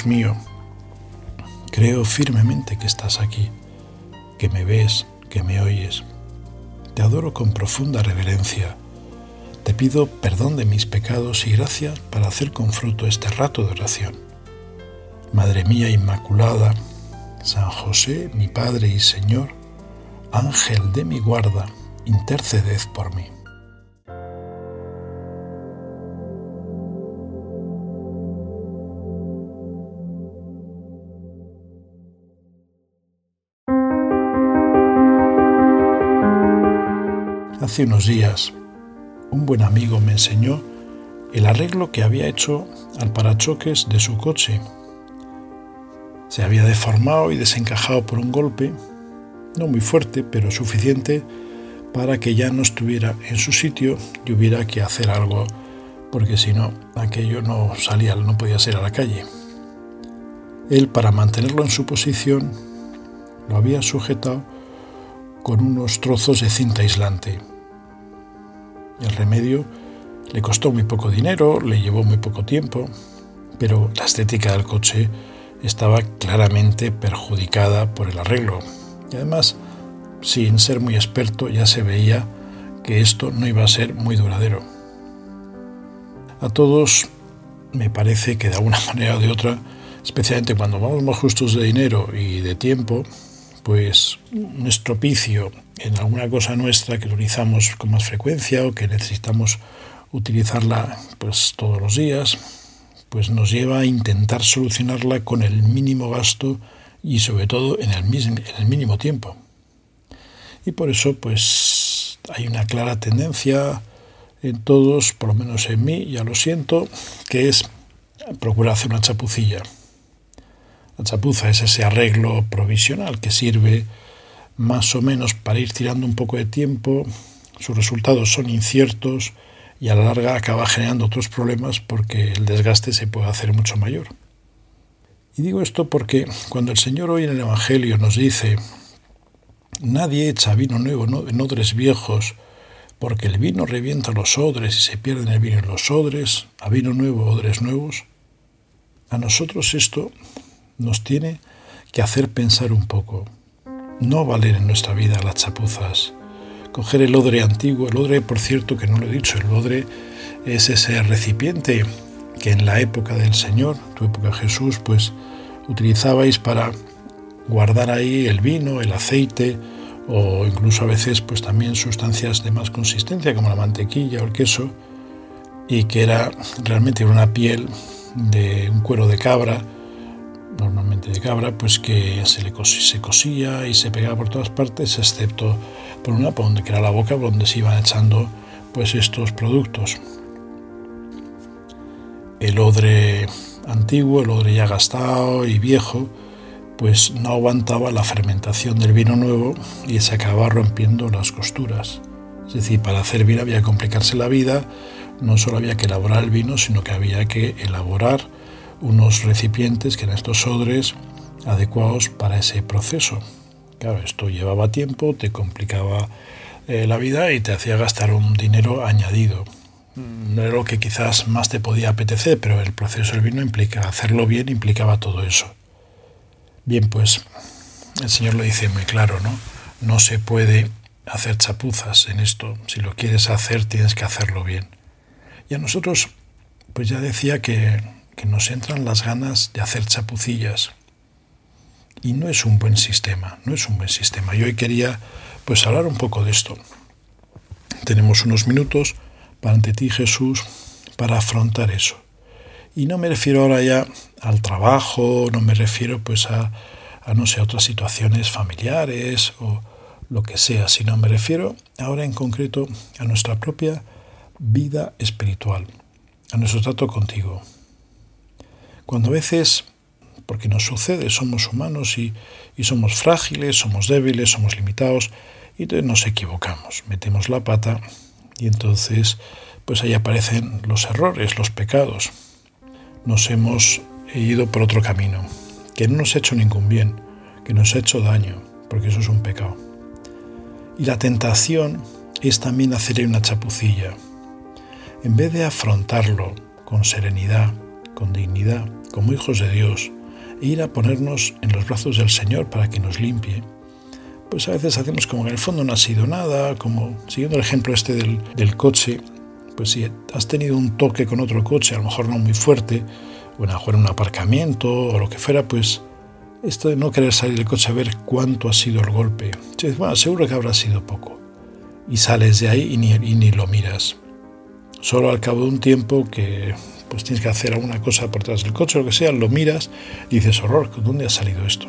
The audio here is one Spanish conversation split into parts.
Dios mío, creo firmemente que estás aquí, que me ves, que me oyes. Te adoro con profunda reverencia. Te pido perdón de mis pecados y gracias para hacer con fruto este rato de oración. Madre mía Inmaculada, San José, mi Padre y Señor, Ángel de mi guarda, interceded por mí. Hace unos días, un buen amigo me enseñó el arreglo que había hecho al parachoques de su coche. Se había deformado y desencajado por un golpe, no muy fuerte, pero suficiente para que ya no estuviera en su sitio y hubiera que hacer algo, porque si no, aquello no podía salir a la calle. Él, para mantenerlo en su posición, lo había sujetado con unos trozos de cinta aislante. El remedio le costó muy poco dinero, le llevó muy poco tiempo, pero la estética del coche estaba claramente perjudicada por el arreglo. Y además, sin ser muy experto, ya se veía que esto no iba a ser muy duradero. A todos me parece que de alguna manera o de otra, especialmente cuando vamos más justos de dinero y de tiempo, pues un estropicio en alguna cosa nuestra que utilizamos con más frecuencia o que necesitamos utilizarla pues todos los días, pues nos lleva a intentar solucionarla con el mínimo gasto y sobre todo en el mínimo tiempo. Y por eso pues hay una clara tendencia en todos, por lo menos en mí, ya lo siento, que es procurar hacer una chapucilla. La chapuza es ese arreglo provisional que sirve más o menos para ir tirando un poco de tiempo. Sus resultados son inciertos y a la larga acaba generando otros problemas porque el desgaste se puede hacer mucho mayor. Y digo esto porque cuando el Señor hoy en el Evangelio nos dice: nadie echa vino nuevo en odres viejos, porque el vino revienta los odres y se pierde el vino en los odres, a vino nuevo, odres nuevos, a nosotros esto nos tiene que hacer pensar un poco. No valen en nuestra vida las chapuzas. Coger el odre antiguo, el odre, por cierto, que no lo he dicho, el odre es ese recipiente que en la época del Señor, tu época Jesús, pues utilizabais para guardar ahí el vino, el aceite o incluso a veces pues también sustancias de más consistencia como la mantequilla o el queso, y que era realmente una piel de un cuero de cabra, normalmente de cabra, pues que se cosía y se pegaba por todas partes, excepto por una, por donde que era la boca, por donde se iban echando pues estos productos. El odre antiguo, el odre ya gastado y viejo, pues no aguantaba la fermentación del vino nuevo y se acababa rompiendo las costuras. Es decir, para hacer vino había que complicarse la vida, no solo había que elaborar el vino, sino que había que elaborar unos recipientes, que eran estos odres, adecuados para ese proceso. Claro, esto llevaba tiempo, te complicaba la vida y te hacía gastar un dinero añadido. No era lo que quizás más te podía apetecer, pero el proceso del vino hacerlo bien implicaba todo eso. Bien, pues el Señor lo dice muy claro, ¿no? No se puede hacer chapuzas en esto. Si lo quieres hacer, tienes que hacerlo bien. Y a nosotros, pues ya decía que nos entran las ganas de hacer chapucillas. Y no es un buen sistema, no es un buen sistema. Y hoy quería pues hablar un poco de esto. Tenemos unos minutos ante ti, Jesús, para afrontar eso. Y no me refiero ahora ya al trabajo, no me refiero pues a no sé, otras situaciones familiares o lo que sea, sino me refiero ahora en concreto a nuestra propia vida espiritual, a nuestro trato contigo. Cuando a veces, porque nos sucede, somos humanos y somos frágiles, somos débiles, somos limitados, y entonces nos equivocamos, metemos la pata y entonces pues ahí aparecen los errores, los pecados. Nos hemos ido por otro camino, que no nos ha hecho ningún bien, que nos ha hecho daño, porque eso es un pecado. Y la tentación es también hacer una chapucilla. En vez de afrontarlo con serenidad, con dignidad, como hijos de Dios, e ir a ponernos en los brazos del Señor para que nos limpie, pues a veces hacemos como que en el fondo no ha sido nada, como siguiendo el ejemplo este del coche, pues si has tenido un toque con otro coche, a lo mejor no muy fuerte, o a lo mejor en un aparcamiento o lo que fuera, pues esto de no querer salir del coche a ver cuánto ha sido el golpe, bueno, seguro que habrá sido poco, y sales de ahí y ni lo miras. Solo al cabo de un tiempo que pues tienes que hacer alguna cosa por detrás del coche o lo que sea, lo miras y dices, horror, ¿dónde ha salido esto?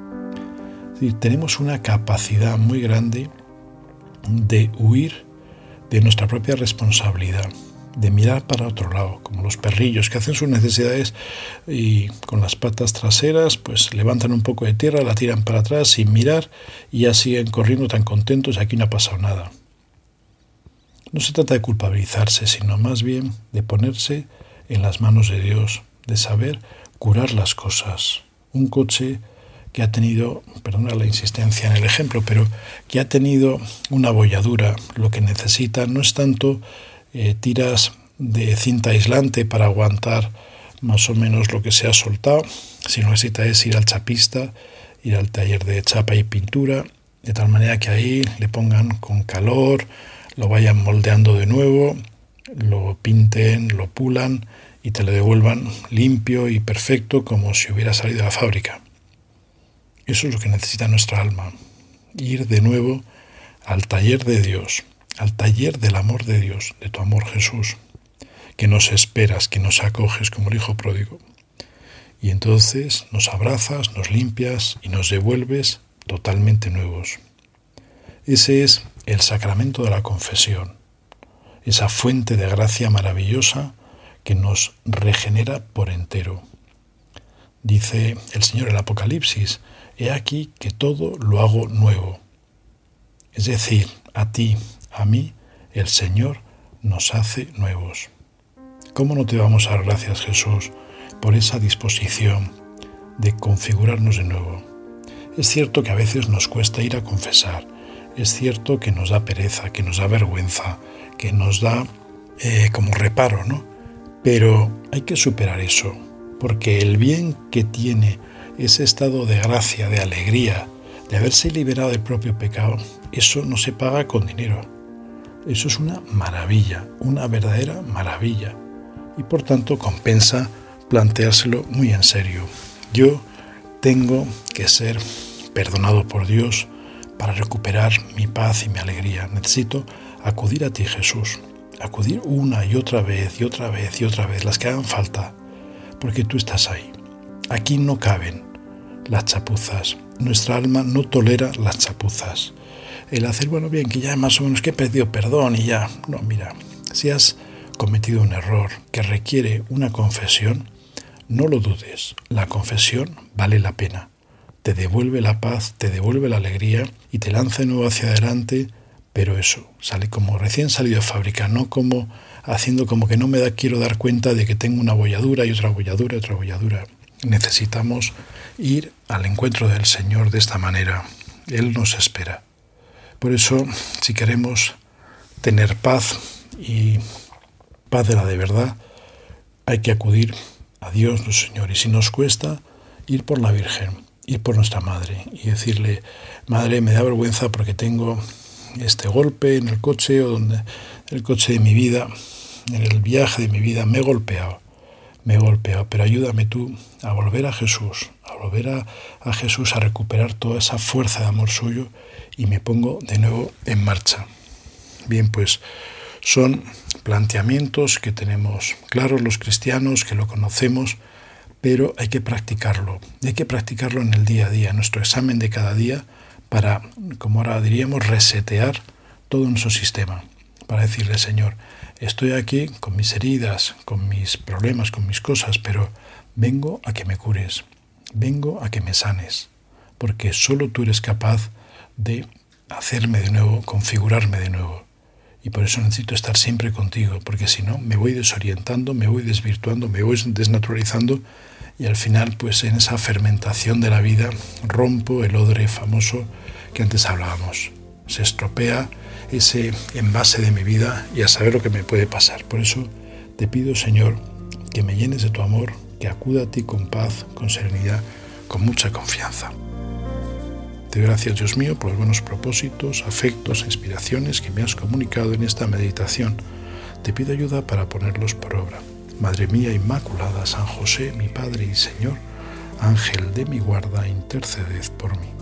Es decir, tenemos una capacidad muy grande de huir de nuestra propia responsabilidad, de mirar para otro lado, como los perrillos que hacen sus necesidades y con las patas traseras pues levantan un poco de tierra, la tiran para atrás sin mirar y ya siguen corriendo tan contentos y aquí no ha pasado nada. No se trata de culpabilizarse, sino más bien de ponerse en las manos de Dios, de saber curar las cosas. Un coche que ha tenido, perdona la insistencia en el ejemplo, pero que ha tenido una abolladura, lo que necesita no es tanto tiras de cinta aislante para aguantar más o menos lo que se ha soltado, sino necesita es ir al chapista, ir al taller de chapa y pintura, de tal manera que ahí le pongan con calor, lo vayan moldeando de nuevo, lo pinten, lo pulan y te lo devuelvan limpio y perfecto como si hubiera salido de la fábrica. Eso es lo que necesita nuestra alma, ir de nuevo al taller de Dios, al taller del amor de Dios, de tu amor Jesús, que nos esperas, que nos acoges como el hijo pródigo. Y entonces nos abrazas, nos limpias y nos devuelves totalmente nuevos. Ese es el sacramento de la confesión, esa fuente de gracia maravillosa que nos regenera por entero. Dice el Señor en el Apocalipsis, he aquí que todo lo hago nuevo. Es decir, a ti, a mí, el Señor nos hace nuevos. ¿Cómo no te vamos a dar gracias, Jesús, por esa disposición de configurarnos de nuevo? Es cierto que a veces nos cuesta ir a confesar, es cierto que nos da pereza, que nos da vergüenza, que nos da como reparo, ¿no? Pero hay que superar eso, porque el bien que tiene ese estado de gracia, de alegría, de haberse liberado del propio pecado, eso no se paga con dinero. Eso es una maravilla, una verdadera maravilla. Y por tanto compensa planteárselo muy en serio. Yo tengo que ser perdonado por Dios para recuperar mi paz y mi alegría. Necesito acudir a ti, Jesús. Acudir una y otra vez y otra vez y otra vez, las que hagan falta, porque tú estás ahí. Aquí no caben las chapuzas. Nuestra alma no tolera las chapuzas. El hacer, bueno, bien, que ya más o menos que he pedido perdón y ya. No, mira, si has cometido un error que requiere una confesión, no lo dudes. La confesión vale la pena. Te devuelve la paz, te devuelve la alegría y te lanza de nuevo hacia adelante, pero eso, sale como recién salido de fábrica, no como haciendo como que no quiero dar cuenta de que tengo una abolladura y otra abolladura y otra abolladura. Necesitamos ir al encuentro del Señor de esta manera. Él nos espera. Por eso, si queremos tener paz y paz de la de verdad, hay que acudir a Dios, nuestro Señor. Y si nos cuesta, ir por la Virgen, ir por nuestra Madre y decirle, Madre, me da vergüenza porque tengo este golpe en el coche o donde el coche de mi vida, en el viaje de mi vida, me he golpeado, pero ayúdame tú a volver a Jesús, a Jesús, a recuperar toda esa fuerza de amor suyo y me pongo de nuevo en marcha. Bien, pues son planteamientos que tenemos claros los cristianos, que lo conocemos, pero hay que practicarlo en el día a día, en nuestro examen de cada día, para, como ahora diríamos, resetear todo nuestro sistema, para decirle, Señor, estoy aquí con mis heridas, con mis problemas, con mis cosas, pero vengo a que me cures, vengo a que me sanes, porque solo tú eres capaz de hacerme de nuevo, configurarme de nuevo. Y por eso necesito estar siempre contigo, porque si no me voy desorientando, me voy desvirtuando, me voy desnaturalizando y al final pues en esa fermentación de la vida rompo el odre famoso que antes hablábamos. Se estropea ese envase de mi vida y a saber lo que me puede pasar. Por eso te pido, Señor, que me llenes de tu amor, que acuda a ti con paz, con serenidad, con mucha confianza. Te doy gracias, Dios mío, por los buenos propósitos, afectos e inspiraciones que me has comunicado en esta meditación. Te pido ayuda para ponerlos por obra. Madre mía Inmaculada, San José, mi Padre y Señor, Ángel de mi guarda, interceded por mí.